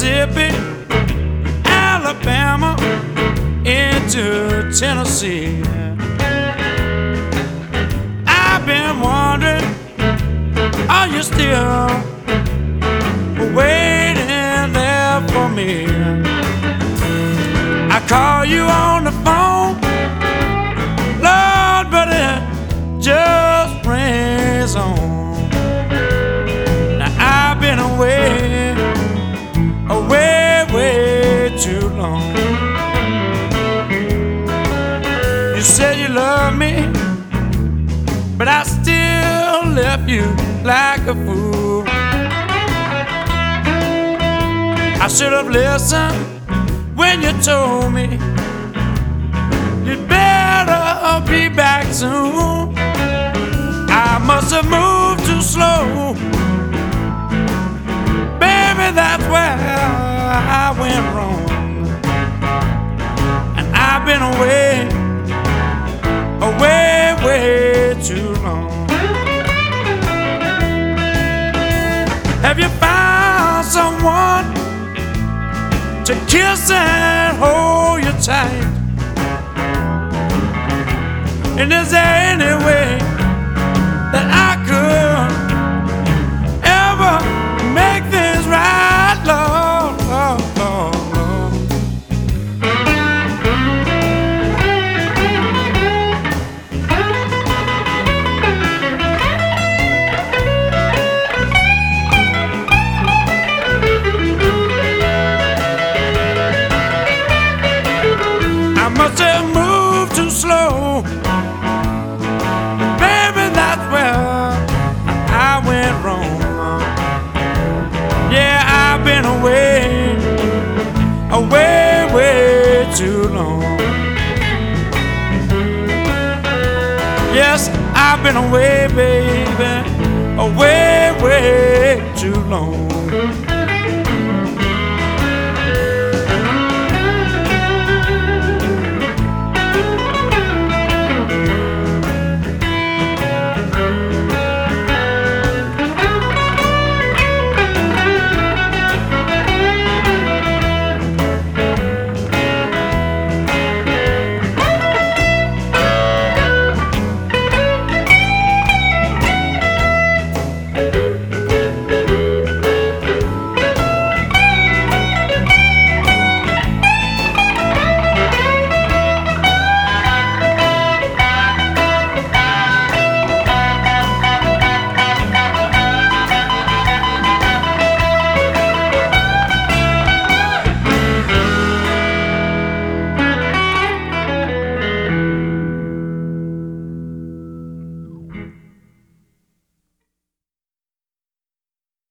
Mississippi, Alabama, into Tennessee. I've been wondering, are you still waiting there for me? I call you on the phone, Lord, but it just rings on. Now I've been away way too long. You said you loved me, but I still left you like a fool. I should have listened when you told me you'd better be back soon. I must have moved too slow. Baby, that's where I went wrong. And I've been away way too long. Have you found someone to kiss and hold you tight? And is there any way that I could ever make things right, Lord, Lord, Lord, Lord? I must have moved too slow. Baby, that's where I went wrong. Yeah, I've been away way too long. Yes, I've been away, baby, way too long.